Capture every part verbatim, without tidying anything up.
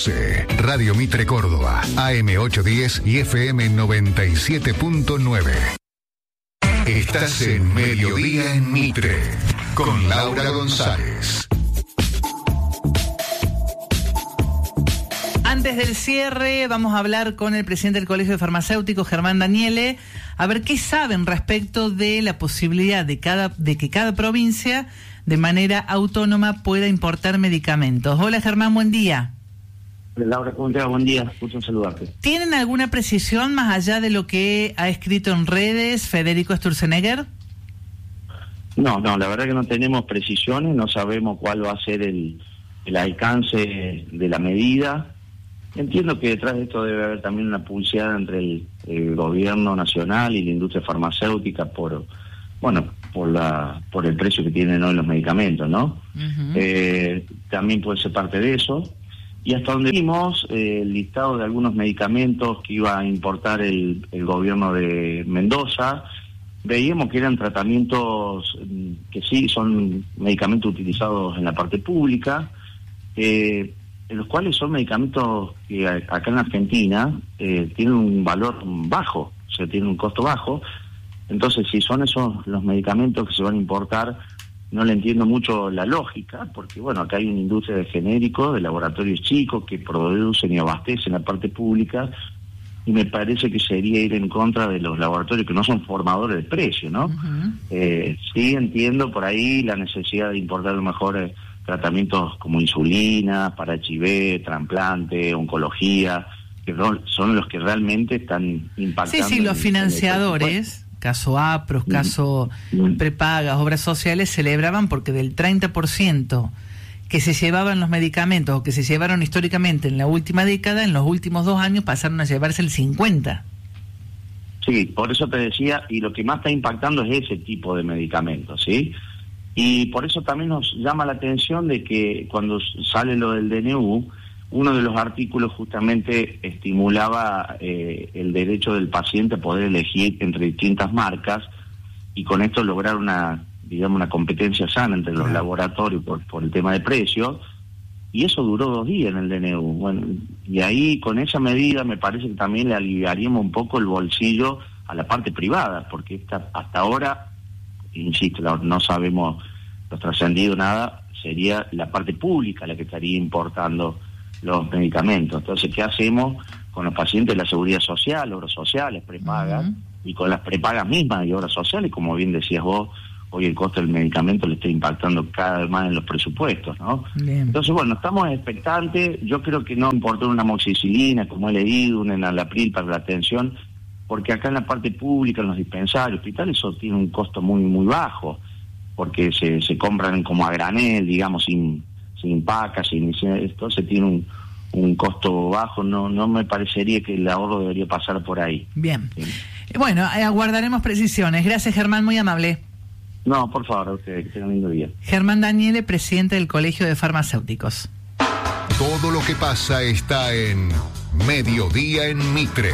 doce. Radio Mitre Córdoba, A M ochocientos diez y F M noventa y siete punto nueve. Estás en Mediodía en Mitre, con Laura González. Antes del cierre, vamos a hablar con el presidente del Colegio de Farmacéuticos, Germán Daniele, a ver qué saben respecto de la posibilidad de, cada, de que cada provincia, de manera autónoma, pueda importar medicamentos. Hola, Germán, buen día. Hola, Laura, ¿cómo te va? Buen día, gusto en saludarte. ¿Tienen alguna precisión más allá de lo que ha escrito en redes Federico Sturzenegger? No, no, la verdad que no tenemos precisiones, no sabemos cuál va a ser el, el alcance de la medida. Entiendo que detrás de esto debe haber también una publicidad entre el, el gobierno nacional y la industria farmacéutica por, bueno, por la por el precio que tienen hoy los medicamentos, ¿no? Uh-huh. Eh, también puede ser parte de eso. Y hasta donde vimos eh, el listado de algunos medicamentos que iba a importar el, el gobierno de Mendoza, veíamos que eran tratamientos que sí son medicamentos utilizados en la parte pública, eh, en los cuales son medicamentos que acá en Argentina eh, tienen un valor bajo, o sea, tienen un costo bajo. Entonces, si son esos los medicamentos que se van a importar, no le entiendo mucho la lógica, porque bueno, acá hay una industria de genéricos, de laboratorios chicos que producen y abastecen la parte pública, y me parece que sería ir en contra de los laboratorios que no son formadores de precio, ¿no? Uh-huh. Eh, sí entiendo por ahí la necesidad de importar a lo mejor eh, tratamientos como insulina, para H I V, trasplante, oncología, que son los que realmente están impactando. Sí, sí, los financiadores, caso APROS, caso mm. prepagas, obras sociales, celebraban porque del treinta por ciento que se llevaban los medicamentos o que se llevaron históricamente en la última década, en los últimos dos años pasaron a llevarse el cincuenta por ciento. Sí, por eso te decía, y lo que más está impactando es ese tipo de medicamentos, ¿sí? Y por eso también nos llama la atención de que cuando sale lo del D N U, uno de los artículos justamente estimulaba eh, el derecho del paciente a poder elegir entre distintas marcas y con esto lograr una, digamos, una competencia sana entre los laboratorios por, por el tema de precios, y eso duró dos días en el D N U. Bueno, y ahí con esa medida me parece que también le aliviaríamos un poco el bolsillo a la parte privada, porque esta, hasta ahora, insisto, no sabemos, no trascendido nada, sería la parte pública la que estaría importando los medicamentos. Entonces, ¿qué hacemos con los pacientes de la seguridad social, obras sociales, prepagas, uh-huh. y con las prepagas mismas y obras sociales? Como bien decías vos, hoy el costo del medicamento le está impactando cada vez más en los presupuestos, ¿no? Bien. Entonces, bueno, estamos expectantes. Yo creo que no importa una amoxicilina, como he leído, un enalapril para la atención, porque acá en la parte pública, en los dispensarios, hospitales, eso tiene un costo muy muy bajo, porque se, se compran como a granel, digamos, sin sin pacas, sin, sin esto, se tiene un, un costo bajo. No no me parecería que el ahorro debería pasar por ahí. Bien. Sí. Bueno, eh, aguardaremos precisiones. Gracias, Germán, muy amable. No, por favor, a usted, que tenga un lindo día. Germán Daniele, presidente del Colegio de Farmacéuticos. Todo lo que pasa está en Mediodía en Mitre,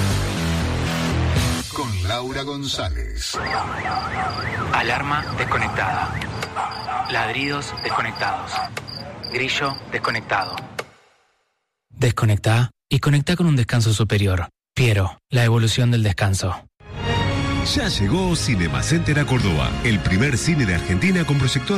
con Laura González. Alarma desconectada. Ladridos desconectados. Grillo desconectado. Desconectá y conectá con un descanso superior. Piero, la evolución del descanso. Ya llegó Cinemacenter a Córdoba, el primer cine de Argentina con proyector